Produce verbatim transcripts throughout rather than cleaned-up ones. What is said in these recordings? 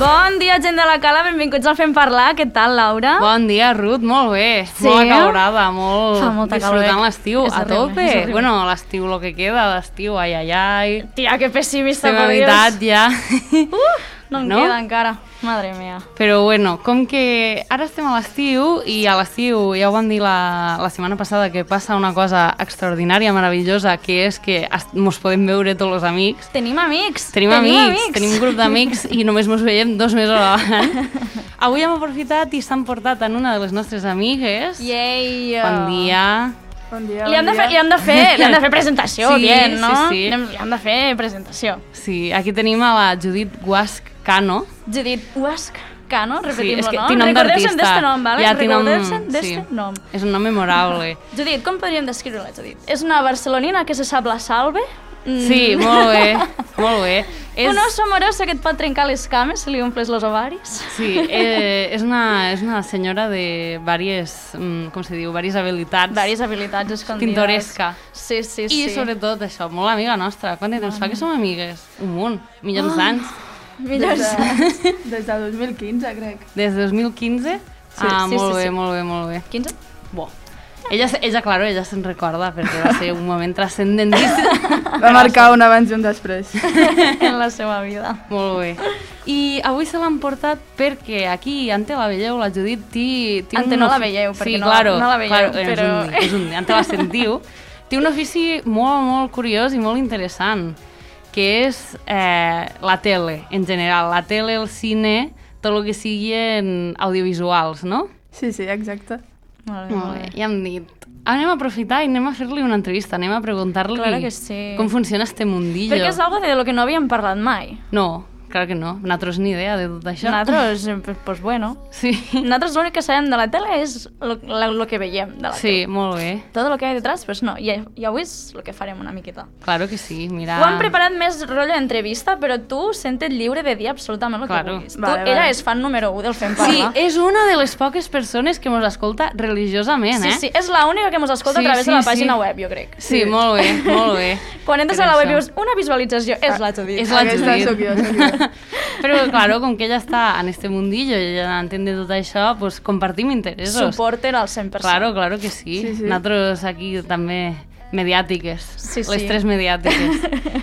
Bon dia, gent de la Cala, benvinguts al Fem Parlar. Què tal, Laura? Bon dia, Ruth, molt bé. Sí? Molt acalorada, molt Fa molta calor, disfrutant eh? l'estiu És a horrible, és tope. horrible. Bueno, l'estiu, lo que queda d'estiu, ai, ai, ai. Tia, que pessimista, Estem a per veritat Dios. ja. Uh, no en No? queda encara. Madre mia. Però bueno, com que ara estem a l'estiu i a l'estiu ja ho vam dir la, la setmana passada que passa una cosa extraordinària, meravellosa, que és que es- mos podem veure tots els amics. Tenim amics. Tenim, amics, tenim un grup d'amics i només mos veiem dos mesos abans. Avui hem aprofitat i s'han portat en una de les nostres amigues. Yay. Bon dia. Bon dia, Li han, bon de fer, li, dia. han de fer, li han de fer presentació, Sí, bien, no? sí, sí. Anem- Li han de fer presentació. Sí, aquí tenim a la Judit Guasc Cano. Judit Uasc Cano, repetim-lo, és que no? té nom Recordeu-se'n d'artista. d'este nom, vale? Ja té nom, Recordeu-se'n d'este sí. nom. És un nom memorable. Judit, com podríem descriure-la, Judit? És una barcelonina que se sap la salve? Mm. Sí, molt bé, molt bé. És, Una oso amorosa que et pot trencar les cames si li omples los ovaris? sí, eh, és, una, és una senyora de vàries, mm, com se diu, vàries habilitats. Vàries habilitats escondides. Pintoresca. Sí, sí, I sí. sobretot això, molt amiga nostra. Quant de temps fa que som amigues? Un munt, milions d'anys. Millors. Des de, des de dos mil quinze, crec. Des de dos mil quinze? ah, sí, molt sí, bé, sí. molt bé, molt bé. quinze? Bo. Ella, ella, claro, ella se'n recorda perquè va ser un moment transcendentíssim. Va marcar un abans i un després. En la seva vida. Molt bé. I avui se l'han portat perquè aquí, ante la veieu, la Judit té... té Ante un no la ofi- veieu, perquè sí, no- claro, no la veieu, claro, però- És un, és un, ante la sentiu. Té un ofici molt, molt curiós i molt interessant, que és eh, la tele, en general. La tele, el cine, tot el que siguin audiovisuals, no? Sí, sí, exacte. Molt bé, Molt molt bé, bé. ja hem dit. Anem a aprofitar i anem a fer-li una entrevista, anem a preguntar-li Claro que sí. com funciona este mundillo. Perquè és algo de lo que no havíem parlat mai. No, clar que no. Nosaltres ni idea de tot això. Nosaltres, eh, pues, pues bueno. Sí. Nosaltres l'únic que sabem de la tele és lo, la, lo que veiem de la Sí, tele. molt bé. Todo lo que hay detrás, pues no. I, i avui és el que farem una miqueta. Claro que sí, mira... Ho han preparat més rotllo d'entrevista, però tu sentes lliure de dir absolutament el Claro. que vulguis. Vale, tu, ella vale. és fan número u del Fem Sí, Parlar. és una de les poques persones que mos escolta religiosament, sí, eh? sí, és l'única que mos escolta Sí, a través sí, de la sí. pàgina web, jo crec. Sí, molt bé, molt bé. Quan entres Per a la web i això. veus una visualització, és la Judit. És la Aquesta Judit. sóc jo, sóc jo. Però, claro, com que ella està en este mundillo i ella entén de tot això, pues compartim interessos. Suporten al cent per cent. Claro, claro que sí. Sí, sí. Nosaltres aquí també mediàtiques. Sí, sí. Les tres mediàtiques.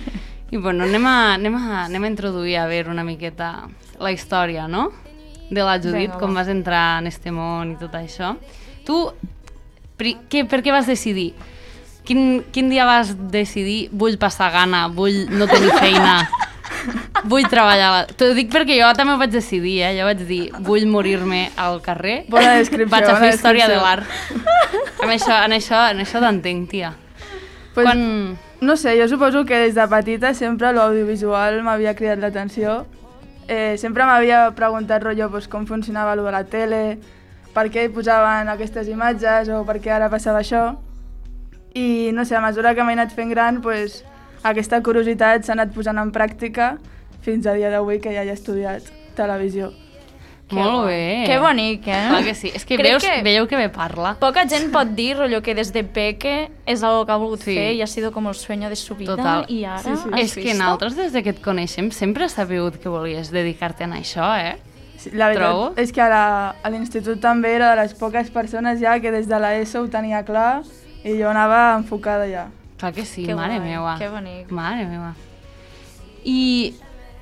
I bueno, anem a, anem, a, anem a introduir a veure una miqueta la història, no? De la Judit, Vinga, com va. vas entrar en este món i tot això. Tu, pri, què, per què vas decidir? Quin, quin dia vas decidir vull passar gana, vull no tenir feina, vull treballar... La... T'ho dic perquè jo també ho vaig decidir, eh? Jo vaig dir, vull morir-me al carrer, Bona descripció, vaig a bona fer història de descripció. l'art. En això, en això, en això t'entenc, tia. Pues, Quan... No sé, jo suposo que des de petita sempre l'audiovisual m'havia cridat l'atenció. Eh, sempre m'havia preguntat rotllo pues, com funcionava allò de la tele, per què hi posaven aquestes imatges o per què ara passava això. I no sé, a mesura que m'he anat fent gran, pues, aquesta curiositat s'ha anat posant en pràctica fins a dia d'avui que ja he estudiat televisió. Que Molt bo- bé. Que bonic, eh? Clar que sí. És que, Crec veus, que- veieu que bé parla. Poca gent pot dir, rotllo, que des de peque és algo que ha volgut Sí. fer i ha sido com el sueño de su vida. Total. I ara, Sí, sí. has És que visto? nosaltres, des de que et coneixem, sempre has sabut que volies dedicar-te a això, eh? Sí, la veritat Trobo. és que a la- a l'institut també era de les poques persones ja que des de l'ESO ho tenia clar i jo anava enfocada ja. Clar que sí, Que mare guai, meva. que bonic. Mare meva. I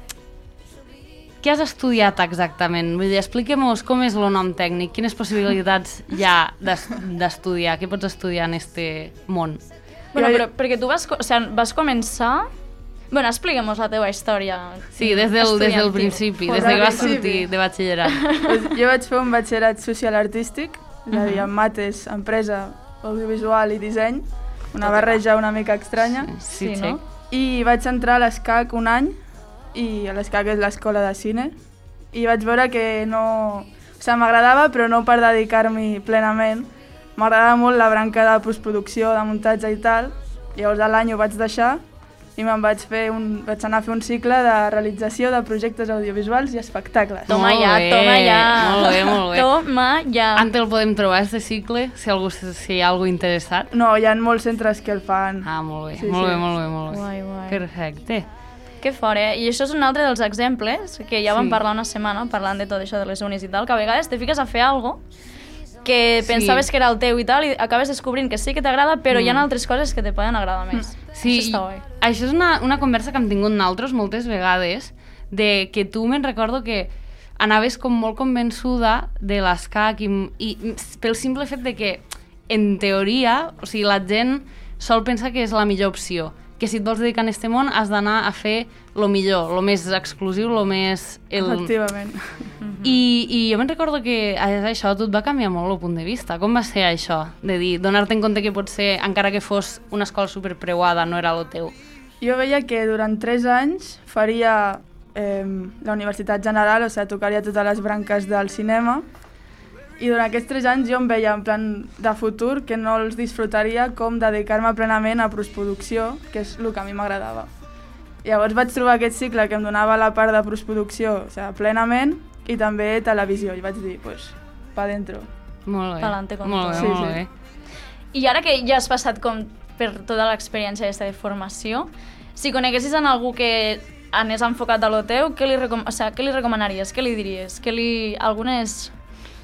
què has estudiat exactament? Vull dir, expliquem-nos com és el nom tècnic, quines possibilitats hi ha d'es- d'estudiar, què pots estudiar en este món? Bueno, Jo- però perquè tu vas, co- o sigui, vas començar... Bueno, expliquem-nos la teva història. Sí, des del, des del estudiantil. principi, Des des de que del vas principi. sortir de batxillerat. Pues jo vaig fer un batxillerat social artístic, és a dir, Mhm. amb mates, empresa, audiovisual i disseny, una Tot barreja una mica estranya. Sí, sí, no? I vaig entrar a l'ESCAC un any, i a l'ESCAC és l'escola de cine, i vaig veure que no... O sigui, m'agradava, però no per dedicar-m'hi plenament. M'agradava molt la branca de postproducció, de muntatge i tal, llavors a l'any ho vaig deixar i me'n vaig, fer un, vaig anar a fer un cicle de realització de projectes audiovisuals i espectacles. Toma Molt ja, bé, toma ja. molt bé, molt bé. Toma ja. On el podem trobar, este cicle, si, algú, si hi ha algú interessat? No, hi ha molts centres que el fan. Ah, molt bé, Sí, molt sí. bé, molt bé, molt bé. Guai, guai. Perfecte. Que fort, eh? I això és un altre dels exemples, que ja vam Sí. parlar una setmana, parlant de tot això de les unis i tal, que a vegades te fiques a fer alguna cosa que Sí. pensaves que era el teu i tal, i acabes descobrint que sí que t'agrada, però mm. hi ha altres coses que te poden agradar més. Sí, Això està guai. això és una, una conversa que hem tingut nosaltres moltes vegades, de que tu me'n recordo que anaves com molt convençuda de l'escac i, i pel simple fet de que, en teoria, o sigui, la gent sol pensar que és la millor opció, que si et vols dedicar a aquest món has d'anar a fer lo millor, lo més exclusiu, lo més... El... Efectivament. I, I jo me'n recordo que això tot va canviar molt el punt de vista. Com va ser això? De dir, donar-te en compte que potser, encara que fos una escola superpreuada, no era el teu. Jo veia que durant tres anys faria eh, la Universitat General, o sigui, tocaria totes les branques del cinema, i durant aquests tres anys jo em veia en plan de futur que no els disfrutaria com dedicar-me plenament a postproducció, que és el que a mi m'agradava. Llavors vaig trobar aquest cicle que em donava la part de postproducció, o sigui, plenament, i també televisió, i vaig dir, pues, pa dentro. Molt bé, Pa'lante con molt bé, todo. molt Sí, bé. I ara que ja has passat com per tota l'experiència aquesta de formació, si coneguessis en algú que anés enfocat a lo teu, què li, recom o sigui, què li recomanaries? Què li diries? Què li... Algunes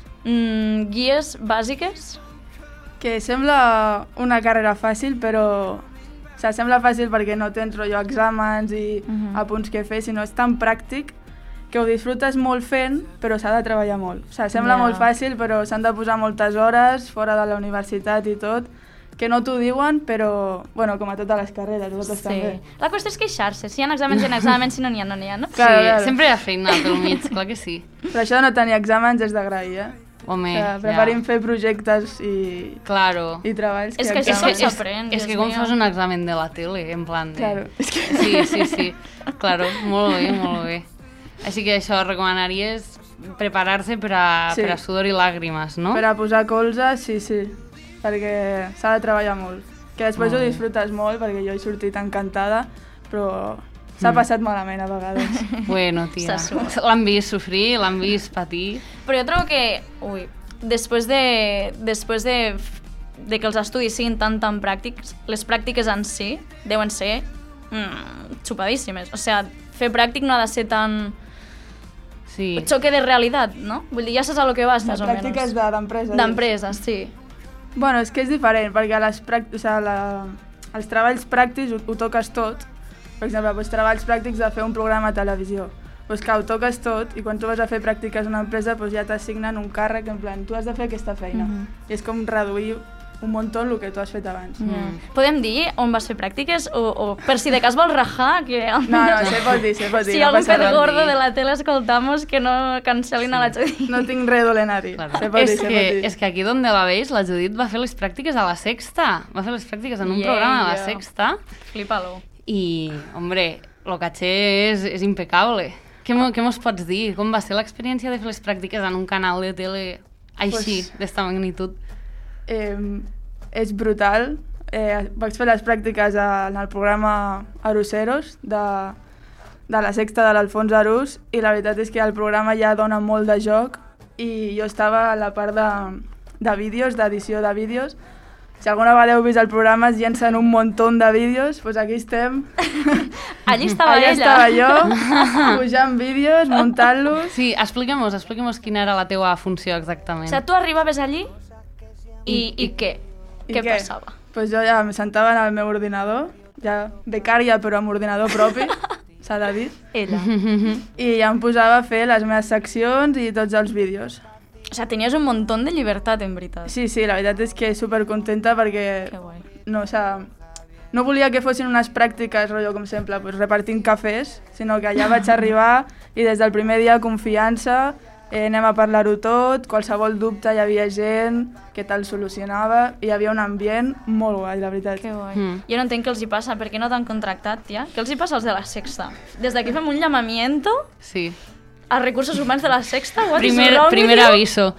mm, guies bàsiques? Que sembla una carrera fàcil, però... O sigui, sembla fàcil perquè no tens rotllo exàmens i Mhm. apunts que fer, sinó és tan pràctic que ho disfrutes molt fent, però s'ha de treballar molt. O sigui, sembla Ja. molt fàcil, però s'han de posar moltes hores fora de la universitat i tot, que no t'ho diuen, però, bueno, com a totes les carreres, vosaltres també. La qüestió és queixar-se. Si hi ha exàmens, hi ha exàmens, si no n'hi ha, no n'hi ha, no? Claro, sí, claro. sempre hi ha feina pel mig, clar que sí. Però això de no tenir exàmens és d'agrair, eh? Home, O sigui, ja. preferim fer projectes i, Claro. i treballs És que que això És com exàmens. que, és, s'aprèn, és Dios que com mío. fas un examen de la tele, en plan de... Claro, és que... Sí, sí, sí, claro, molt bé, molt bé. Així que això, recomanaries preparar-se per a, Sí. per a sudor i làgrimes, no? Per a posar colze, sí, sí, perquè s'ha de treballar molt. Que després Molt ho bé. disfrutes molt, perquè jo he sortit encantada, però s'ha Mm. passat malament a vegades. Bueno, tia, Se surt. l'han vist sofrir, l'han vist patir. Però jo trobo que, ui, després de, després de, de que els estudis siguin tan, tan pràctics, les pràctiques en si deuen ser mm, xupadíssimes. O sigui, fer pràctic no ha de ser tan Sí. xoque de realitat, no? Vull dir, ja saps a lo que vas, La més o pràctica és menys. de- d'empresa. D'empresa, sí. Bueno, és que és diferent, perquè les pràct... o sigui, la... els treballs pràctics ho, ho toques tot. Per exemple, doncs, treballs pràctics de fer un programa a televisió. Doncs que ho toques tot i quan tu vas a fer pràctiques a una empresa doncs ja t'assignen un càrrec, en plan, tu has de fer aquesta feina. Mhm. I és com reduir un muntó el que tu has fet abans. Mm. Podem dir on vas fer pràctiques? O, o per si de cas vols rajar, que... No, no, se pot dir, se pot dir. Si no algun passa pet res. gordo de la tele escoltamos, que no cancel·lin a la Judit. No tinc res dolent a dir. Claro. Se pot és, dir, se pot que, dir. és que aquí donde la veis, la Judit va fer les pràctiques a la Sexta. Va fer les pràctiques en un Yeah, programa de la yeah. Sexta. Flipalo. I, hombre, lo caché és, és impecable. Què, mo, què mos pots dir? Com va ser l'experiència de fer les pràctiques en un canal de tele així, Pues- d'esta magnitud? Eh, és brutal. Eh, vaig fer les pràctiques a, en el programa Aruseros de, de la Sexta de l'Alfons Arús i la veritat és que el programa ja dona molt de joc i jo estava a la part de, de vídeos, d'edició de vídeos. Si alguna vegada heu vist el programa es llencen un muntó de vídeos, doncs aquí estem. Allí estava Allà ella. estava jo, pujant vídeos, muntant-los. Sí, expliquem-nos, expliquem-nos quina era la teua funció O exactament. sigui, tu arribaves allí i, i, I- què? I què passava? Pues jo ja em sentava en el meu ordinador, ja becària però amb ordinador propi, s'ha de dir. Ella. I ja em posava a fer les meves seccions i tots els vídeos. O sigui, tenies un muntó de llibertat, en veritat. Sí, sí, la veritat és que supercontenta perquè Que guai. no, o sea, no volia que fossin unes pràctiques, rotllo, com sempre, pues, repartint cafès, sinó que allà vaig arribar i des del primer dia confiança, eh, anem a parlar-ho tot, qualsevol dubte hi havia gent que te'l solucionava i hi havia un ambient molt guai, la veritat. Que guai. Mm. Jo no entenc què els hi passa, per què no t'han contractat, tia? Què els hi passa als de la Sexta? Des d'aquí fem un llamamiento Sí. a recursos humans de la Sexta. What Primer, is wrong primer with you? aviso.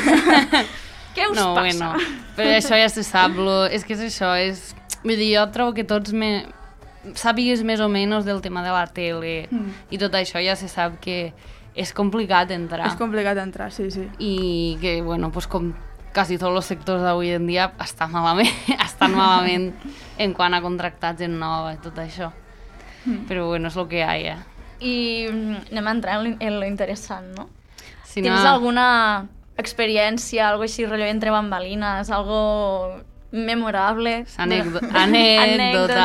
Què us No, passa? bueno, però això ja se sap, lo, és que és això, és... Vull dir, jo trobo que tots me, sàpigues més o menys del tema de la tele Mm. i tot això ja se sap que és complicat entrar. És complicat entrar, sí, sí. I que, bueno, pues com quasi tots els sectors d'avui en dia està malament, estan malament en quant a contractar gent nova i tot això. Però bueno, és el que hi ha, eh? I mm, anem a entrar en lo- en lo interessant, no? Si Tens alguna experiència, algo així, rotllo entre bambalines, algo memorable? Anècdo- anècdota.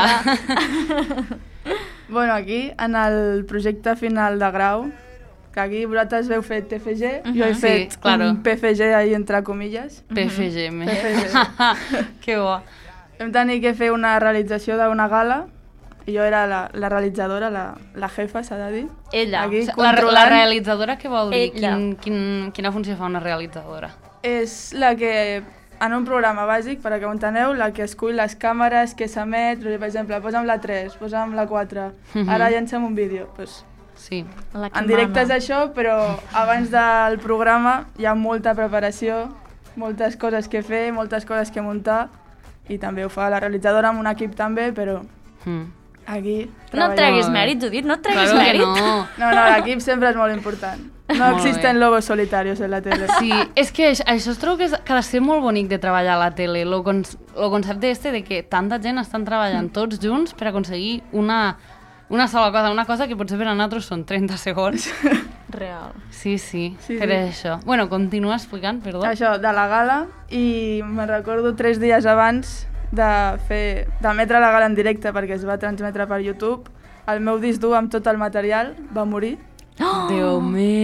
Bueno, aquí, en el projecte final de grau, que aquí vosaltres heu fet T F G, jo he Sí, fet claro. un P F G ahí entre comilles. P F G, me. P F G. Que bo. Vam tenir que fer una realització d'una gala, i jo era la, la realitzadora, la, la jefa, s'ha de dir. Ella. Aquí, La, controlant, la realitzadora, què vol dir? Ella. Quin, quin, quina funció fa una realitzadora? és la que, en un programa bàsic, per a que ho enteneu, la que escull les càmeres, que s'emet, per exemple, posa'm la tres, posa'm la quatre, Mhm. ara llancem un vídeo. Pues, Sí. La que en directe és mana. això, però abans del programa hi ha molta preparació, moltes coses que fer, moltes coses que muntar, i també ho fa la realitzadora amb un equip també, però Mm. aquí No et treballem. treguis Molt bé. mèrit, Judit, no et treguis Claro que mèrit. no. No, no, l'equip sempre és molt important. No Molt existen bé. lobos solitarios en la tele. Sí, és que això, això es trobo que, és, que ha de ser molt bonic de treballar a la tele, el con, concepte este de que tanta gent estan treballant tots junts per aconseguir una, una sola cosa, una cosa que potser per a nosaltres són trenta segons. Real. Sí, sí, Sí, per sí. això. Bueno, continua explicant, perdó. Això, de la gala, i me'n recordo tres dies abans de fer d'emetre la gala en directe, perquè es va transmetre per YouTube, el meu disc dur amb tot el material va morir. Déu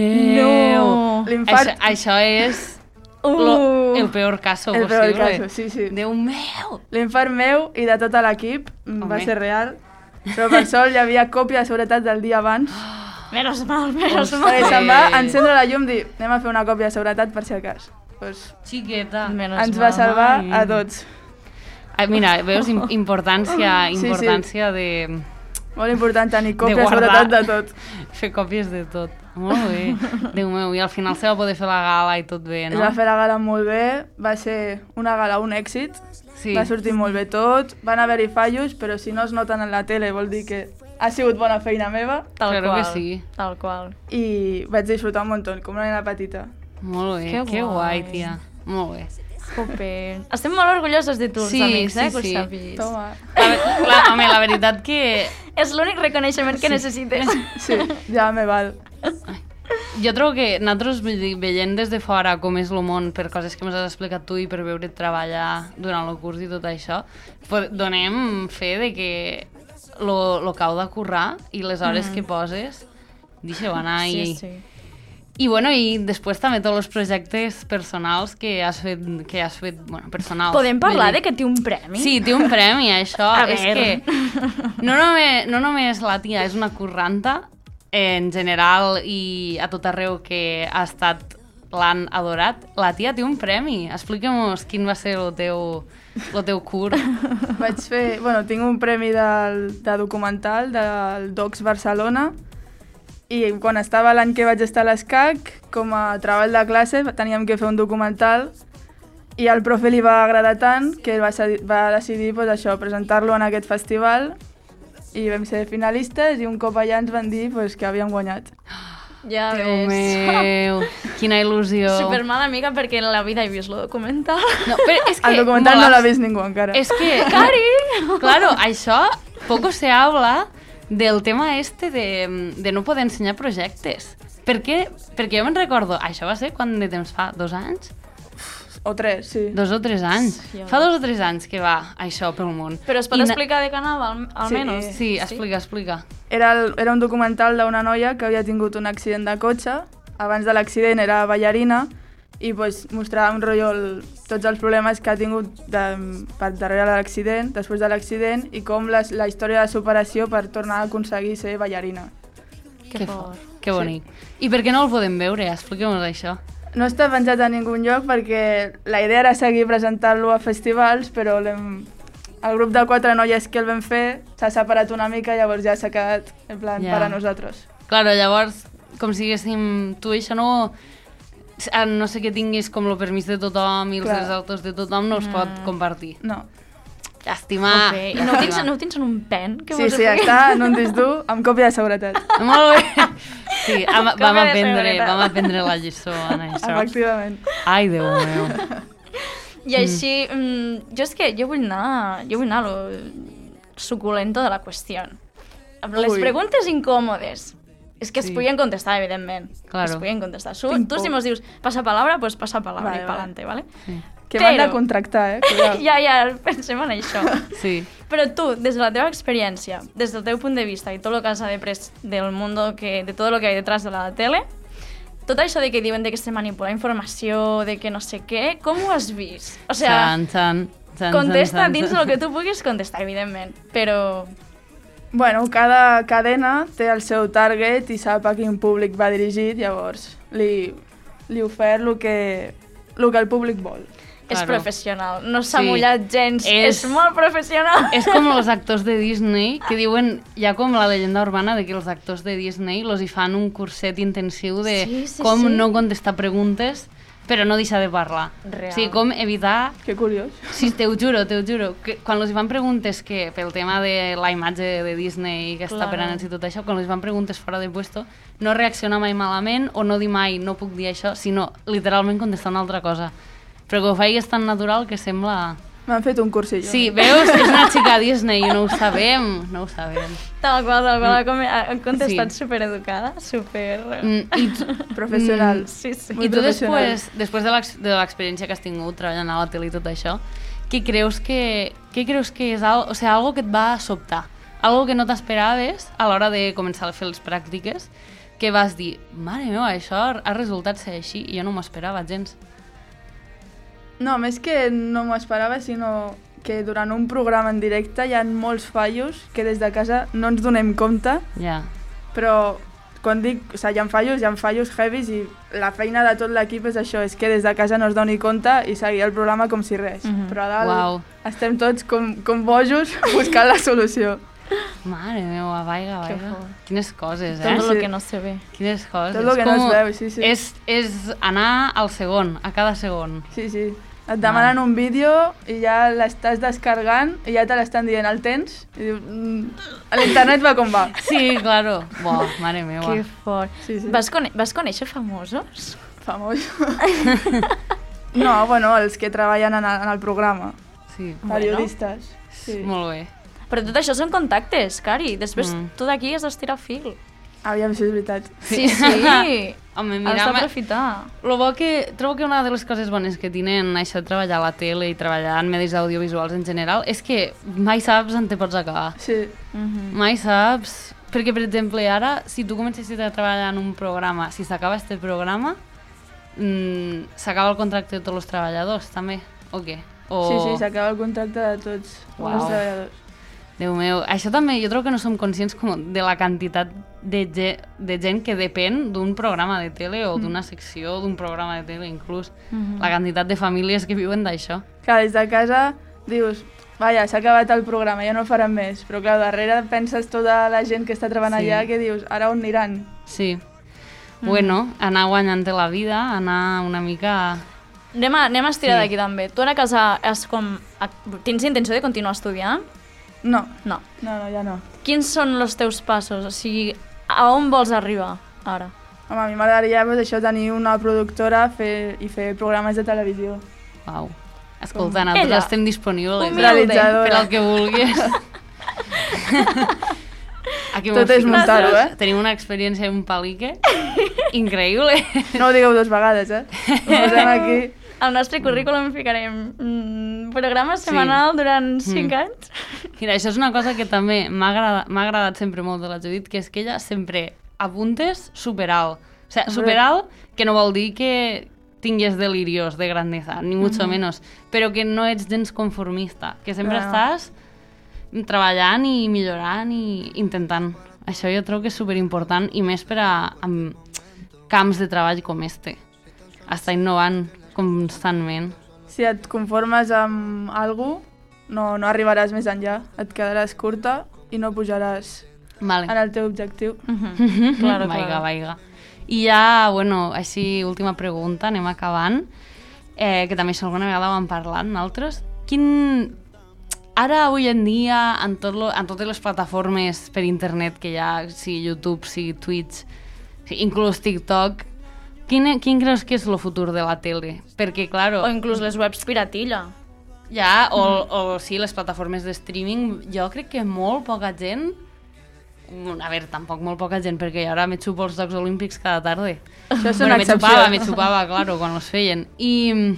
meu! No! L'infart... Això, això és Uh. lo, el peor caso El possible. peor caso, sí, sí. Déu meu! L'infart meu i de tot l'equip mm, va Home. ser real, però per sort hi havia còpia de seguretat del dia abans, Menos mal, menos Ostres. mal. perquè se'n va encendre la llum i dir, anem a fer una còpia de seguretat per si acas. Pues, Xiqueta. Menos ens mal. va salvar Ai. a tots. Ah, mira, veus im- importància, Sí, sí. importància de Molt important tenir còpia De de guardar. seguretat de tot. fer còpies de tot. Molt bé. Déu meu, i al final se va poder fer la gala i tot bé, Es no? va fer la gala molt bé, va ser una gala un èxit, Sí. va sortir molt bé tot, van haver-hi fallos, però si no es noten en la tele vol dir que ha sigut bona feina meva, Tal Claro qual. que sí. Tal qual. i vaig disfrutar un muntó, com una nena petita. Molt bé, Que que, guai. guai, tia. Molt bé. Jope. Estem molt orgullosos de tu, els Sí, amics, eh, sí, que ho sí. sàpiguis. Toma. La, ve- la, home, la veritat que És l'únic reconeixement que necessites. Sí, ja me val. jo trobo que nosaltres, vull dir, veient des de fora com és el món per coses que ens has explicat tu i per veure treballar durant el curs i tot això, po- donem fe de que lo, lo que heu de currar i les hores mm. que poses, deixeu anar Sí, i... sí. I bueno, i després també tots els projectes personals que has fet, que has fet, bueno, personals. Podem parlar vull de dir. que té un premi? Sí, té un premi, això. A és veure. que no només, no només la tia és una curranta, en general i a tot arreu que ha estat l'han adorat, la tia té un premi. Explica'm quin va ser el teu, el teu curt. Vaig fer, bueno, tinc un premi del, de documental del Docs Barcelona, i quan estava l'any que vaig estar a l'ESCAC, com a treball de classe, teníem que fer un documental, i al profe li va agradar tant que va, va decidir pues, això, presentar-lo en aquest festival, i vam ser finalistes, i un cop allà ens van dir pues, que havíem guanyat. Ja Déu ves. meu, quina il·lusió. Super mala amiga perquè en la vida he vist el documental. No, però és que El documental mola- no l'ha vist ningú encara. És que... Cari! Claro, això poco se habla del tema este de, de no poder ensenyar projectes. Per què? Perquè jo me'n recordo, això va ser quan de temps fa? Dos anys? O tres, sí. Dos o tres anys. Hòstia. Fa dos o tres anys que va això pel món. Però es pot I na- explicar de què anava, al, almenys? Sí. Sí, explica, explica. Era, el, era un documental d'una noia que havia tingut un accident de cotxe. Abans de l'accident era ballarina i pues, mostrava un rotllo el, tots els problemes que ha tingut de, per darrere de l'accident, després de l'accident, i com les, la història de superació per tornar a aconseguir ser ballarina. Que fort. Que bonic. I per què no el podem veure? Expliquem-nos això. No està penjat a ningú lloc perquè la idea era seguir presentant-lo a festivals, però l'hem- el grup de quatre noies que el vam fer s'ha separat una mica, llavors ja s'ha quedat en plan Ja. per a nosaltres. Claro, llavors, com si haguéssim... Tu això no... a no sé que tinguis com el permís de tothom i els Clar. drets d'autors de tothom no els pot compartir. No. Llàstima. Okay. I no ho, tens, no ho tens en un pen? Que Sí, vols sí, fer? està en un disc dur amb còpia de seguretat. Molt bé. Sí, am, Com vam, ha de aprendre, seguretat. vam aprendre la lliçó en això. Efectivament. Ai, Déu meu. I així, mm, jo és que jo vull anar, jo vull anar a lo suculento de la qüestió. les Ui. preguntes incòmodes. És que es Sí. podien contestar, evidentment. Claro. Es podien contestar. Su, Tinc tu si por. mos dius passa palabra, pues passa palabra Vale, i pa'lante, vale? Sí. Que m'han de Però- contractar, eh? Cuidao. Ja, ja, pensem en això. Sí. Però tu, des de la teva experiència, des del teu punt de vista i tot el que has après del mundo, que, de tot el que hi ha detrás de la tele, tot això de que diuen de que se manipula informació, de que no sé què, com ho has vist? O sigui, Xan, xan, xan, contesta xan, xan, dins xan. el que tu puguis contestar, evidentment, però... Bueno, cada cadena té el seu target i sap a quin públic va dirigit, llavors li, li ofer el que, el que el públic vol. És Claro. professional, no s'ha Sí. mullat gens, És- és... molt professional. És com els actors de Disney, que diuen, hi ha com la llegenda urbana de que els actors de Disney los hi fan un curset intensiu de Sí, sí, com sí. no contestar preguntes, però no deixar de parlar. Real. O sigui, com evitar... Que curiós. Sí, te ho juro, te ho juro. Que quan els hi fan preguntes que, pel tema de la imatge de Disney que està Claro. per a nens i tot això, quan els fan preguntes fora de puesto, no reaccionar mai malament o no dir mai no puc dir això, sinó literalment contestar una altra cosa. Però que ho faigues tan natural que sembla... M'han fet un cursillo. Sí, veus? És una xica Disney i no ho sabem, no ho sabem. Tal qual, tal qual, com ha contestat Sí. supereducada, super... Mm, i, tu, Professional. Sí, sí. Muy I tu professional. després, després de l'ex- de l'experiència que has tingut treballant a la tele i tot això, què creus que, què creus que és al, o sigui, algo que et va sobtar? Algo que no t'esperaves a l'hora de començar a fer les pràctiques, que vas dir, mare meva, això ha ha resultat ser així i jo no m'ho esperava gens. No, més que no m'ho esperava, sinó que durant un programa en directe hi ha molts fallos que des de casa no ens donem compte, Ja, però quan dic, o sigui, hi ha fallos, hi ha fallos heavies i la feina de tot l'equip és això, és que des de casa no es doni compte i seguir el programa com si res. Mhm. Però a dalt Uau. estem tots com, com bojos buscant la solució. mare meva, vaiga, Que vaiga. fort. Quines coses, eh? Tot Sí, el sí. que no se ve. Quines coses. Tot el que no es veu, sí, sí. És, és anar al segon, a cada segon. Sí, sí. Et demanen un vídeo i ja l'estàs descarregant i ja te l'estan dient, el tens? I dius, mm, a l'internet va com va. Sí, claro. Buah, mare meva. Que fort. Sí, sí. Vas, cone vas conèixer famosos? Famós. No, bueno, els que treballen en el, en el programa. Sí, Periodistes. Sí. molt bé. Però tot això són contactes, Cari. Després Mm. tu d'aquí has d'estirar fil. Aviam si és veritat. Sí, sí. Home, Has mira, me- d'aprofitar. lo bo que trobo que una de les coses bones que tenen això de treballar a la tele i treballar en medis audiovisuals en general és que mai saps on te pots acabar. Sí. Mhm. Mai saps... Perquè, per exemple, ara, si tu comencessis a treballar en un programa, si s'acaba este programa, mmm, s'acaba el contracte de tots els treballadors, també, o què? O... Sí, sí, s'acaba el contracte de tots Uau. els treballadors. Déu meu, això també jo trobo que no som conscients com de la quantitat de, ge de gent que depèn d'un programa de tele o d'una secció d'un programa de tele, inclús. Mhm. La quantitat de famílies que viuen d'això. Clar, des de casa dius, vaja, s'ha acabat el programa, ja no el faran més. Però clar, darrere penses tota la gent que està treballant Sí. allà que dius, ara on aniran? Sí. Bueno, anar guanyant la vida, anar una mica... Anem a, anem a estirar Sí. d'aquí també. Tu a casa has com, a, tens intenció de continuar estudiant? No, No. no, no, ja no. Quins són els teus passos? O sigui, a on vols arribar ara? Home, a mi m'agradaria pues, això tenir una productora fer, i fer programes de televisió. Uau. Escolta, Com- nosaltres Ella. estem disponibles. Humilde. Realitzadora. Per al que vulguis. Aquí Tot és muntar-ho, eh? Tenim una experiència en un palique increïble. No ho digueu dues vegades, eh? Ho posem aquí. Al nostre currículum ficarem mm, programa setmanal durant cinc Mm. anys. Mira, això és una cosa que també m'ha agradat, m'ha agradat sempre molt de la Judit, que és que ella sempre apuntes superalt. O sigui, superalt, que no vol dir que tingues delirios de grandeza, ni mucho menos, però que no ets gens conformista, que sempre No. estàs treballant i millorant i intentant. Això jo trobo que és superimportant i més per a amb camps de treball com este. Estar innovant constantment. Si et conformes amb algú, no, no arribaràs més enllà. Et quedaràs curta i no pujaràs Vale. en el teu objectiu. Mhm. Claro, vaiga, claro. vaiga. I ja, bueno, així, última pregunta, anem acabant, eh, que també això alguna vegada ho hem parlat nosaltres. Quin... Ara, avui en dia, en, tot lo, en totes les plataformes per internet que hi ha, sigui YouTube, sigui Twitch, sigui, inclús TikTok, quin, quin creus que és el futur de la tele? Perquè, claro... O inclús les webs piratilla. Ja, o, o sí, les plataformes de streaming, jo crec que molt poca gent A veure, tampoc molt poca gent, perquè jo ara me xupo els Jocs Olímpics cada tarda. Això és Bueno, una me excepció. xupava, me xupava, claro, quan els feien. I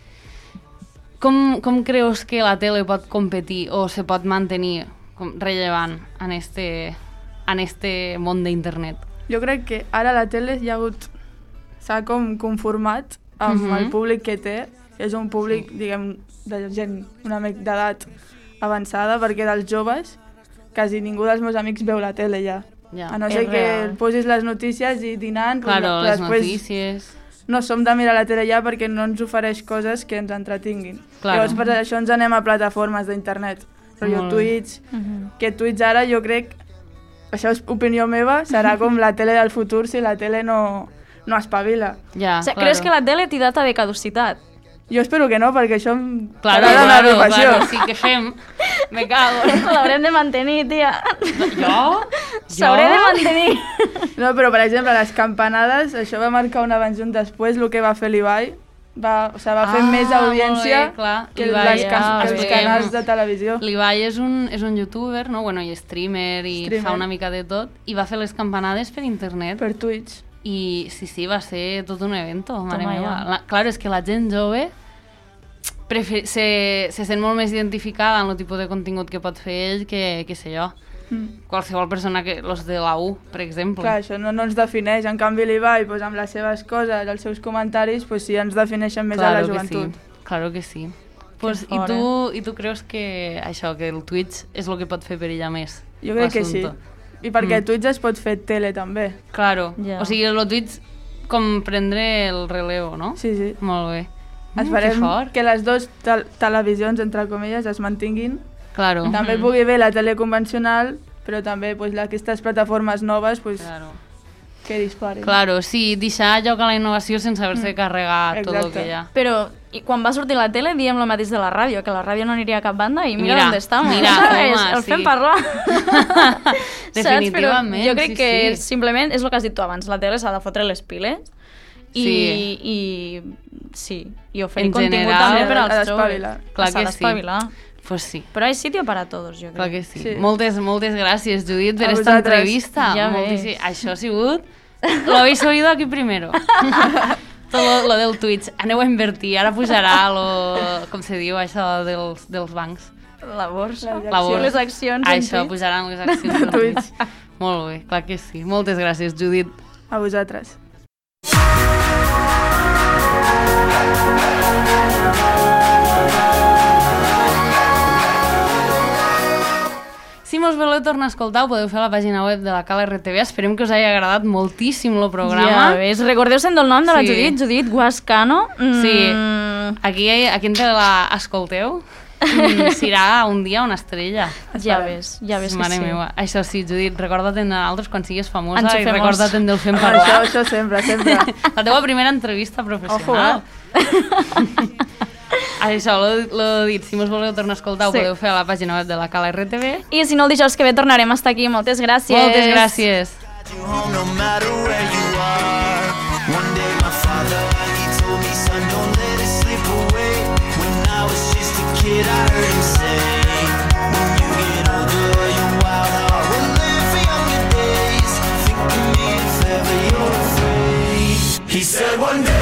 com, com creus que la tele pot competir o se pot mantenir com rellevant en este, en este món d'internet? Jo crec que ara la tele hi ha hagut... s'ha com conformat amb Mhm. el públic que té. És un públic, diguem, de gent una mica d'edat avançada, perquè dels joves quasi ningú dels meus amics veu la tele ja. Ja. A no És ser que real. posis les notícies i dinant, Claro, però les després notícies... no som de mirar la tele ja perquè no ens ofereix coses que ens entretinguin. Claro. Llavors per això ens anem a plataformes d'internet, rotllo Molt bé. Twitch, que Twitch ara jo crec, això és opinió meva, serà com la tele del futur si la tele no, no espavila. Ja, O sigui, claro. creus que la tele té data de caducitat? Jo espero que no, perquè això em Claro, farà una claro, agrupació. claro, sí, què fem? Me cago. L'haurem de mantenir, tia. Jo? S'hauré de mantenir. No, però per exemple, les campanades, això va marcar un abans i un després, el que va fer l'Ibai, va, o sigui, va fer Ah, més audiència molt bé, clar. que, Ibai, les, can ja, que els bé. canals de televisió. L'Ibai és un, és un youtuber, no? Bueno, i streamer, i Streamer. fa una mica de tot, i va fer les campanades per internet. Per Twitch. I sí, sí, va ser tot un evento, mare Toma meva. ja. La, claro, és que la gent jove prefer, se, se sent molt més identificada en el tipus de contingut que pot fer ell que, que sé jo. Mm. Qualsevol persona que... Los de la U, per exemple. Clar, això no, no ens defineix. En canvi, l'Ibai, pues, amb les seves coses, els seus comentaris, pues, sí ens defineixen més a la joventut. Que sí. Claro que sí. Pues, i, fort, tu, I tu creus que això, que el Twitch és el que pot fer perillar més? Jo crec que sí. l'assumpte? I perquè Mm. Twitch es pot fer tele, també. Claro. Ja. O sigui, el Twitch com prendre el relevo, no? Sí, sí. Molt bé. Mm, Esperem que fort. que les dues tel televisions, entre comilles, es mantinguin. Claro. També Mhm. pugui haver la tele convencional, però també pues, aquestes plataformes noves pues, Claro. que disparin. Claro, sí, deixar lloc a la innovació sense haver-se Mm. carregat tot el Exacte. que hi ha. Però i quan va sortir la tele diem el mateix de la ràdio, que la ràdio no aniria a cap banda i mira, Mira, on estamos. mira, ¿sabes? toma, El fem sí. parlar. Definitivament, Saps? Però jo crec sí, que sí. simplement és el que has dit tu abans, la tele s'ha de fotre les piles i, Sí. i sí, i oferir En contingut general, també per ha als d'espavilar. joves. Clar S'ha que sí. d'espavilar. Pues sí. Però hay sitio para todos, jo crec. Clar que sí. Sí. Moltes, moltes gràcies, Judit, per A esta vosaltres. entrevista. Ja Moltíssim. ves. Això ha sigut... Lo habéis oído aquí primero. Tot lo, lo del Twitch. Aneu a invertir. Ara pujarà lo... Com se diu, això dels, dels bancs. La borsa. Les La borsa. Les accions en Això, Twitch. pujaran les accions del Twitch. Twitch. Molt bé, clar que sí. Moltes gràcies, Judit. A vosaltres. Si mos voleu tornar a escoltar, ho podeu fer a la pàgina web de la Cala R T V. Esperem que us hagi agradat moltíssim el programa. Ja ves, recordeu sent el nom de la Sí. Judit, Judit Guascano. Mm, Sí. Aquí, aquí entre la escolteu, mm, serà un dia una estrella. Ja ves, ja ves que Mare sí. meva. Això sí, Judit, recorda't de nosaltres quan sigues famosa Ens ho i fem recorda't os. del Fem Això, Parlar. això sempre, sempre. La teva primera entrevista professional. Això, lo, lo dit, si mos voleu tornar a escoltar, ho Sí. podeu fer a la pàgina web de la Cala R T V. I si no, el dijous que ve tornarem a estar aquí. Moltes gràcies. Moltes gràcies. you home no matter where you are. One day my father, he told me, son, don't let it slip away. When I was just a kid, I heard him say, when you get older, your wild heart will live for younger days. Think of me if ever you're afraid. He said one day